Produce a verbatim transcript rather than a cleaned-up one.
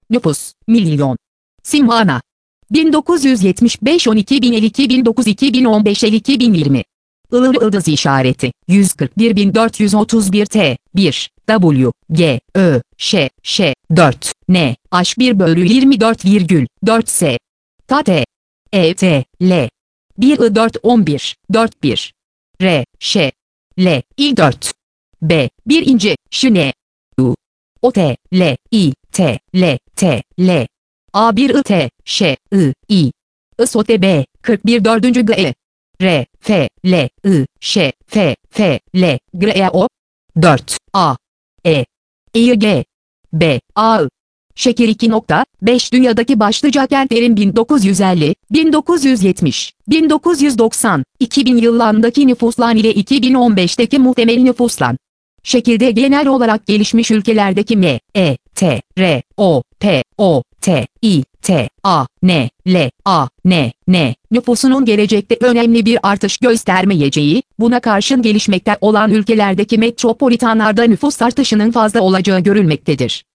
Nüfus, milyon. Simhana. bin dokuz yüz yetmiş beş on iki bin elli iki bin dokuz iki bin on beş elli iki bin yirmi. Ilır Yıldız işareti, yüz kırk bir bin dört yüz otuz bir T, bir, W, G, Ö, Ş, Ş, dört, N, H bir bölü yirmi dört virgül dört S. T, E, T, L. bir I dört on bir, dört bir. R, Ş, L, İ dört. B, bir ince, Şine. U. O, T, L, İ, T, L, T, L. A bir I, T, Ş, I, İ. I, S, O, T, B, kırk bir dördüncü G, E. R, F, L, I, Ş, F, F, L, G, E, O. dört, A. E. İ, G. B, A, I. Şeker iki nokta beş Dünyadaki başlıca kentlerin bin dokuz yüz elli, bin dokuz yüz yetmiş, bin dokuz yüz doksan, iki bin yıllarındaki nüfuslan ile iki bin on beşteki muhtemel nüfuslan. Şekilde genel olarak gelişmiş ülkelerdeki M, E, T, R, O, P, O, T, İ, T, A, N, L, A, N, N, nüfusunun gelecekte önemli bir artış göstermeyeceği, buna karşın gelişmekte olan ülkelerdeki metropolitanlarda nüfus artışının fazla olacağı görülmektedir.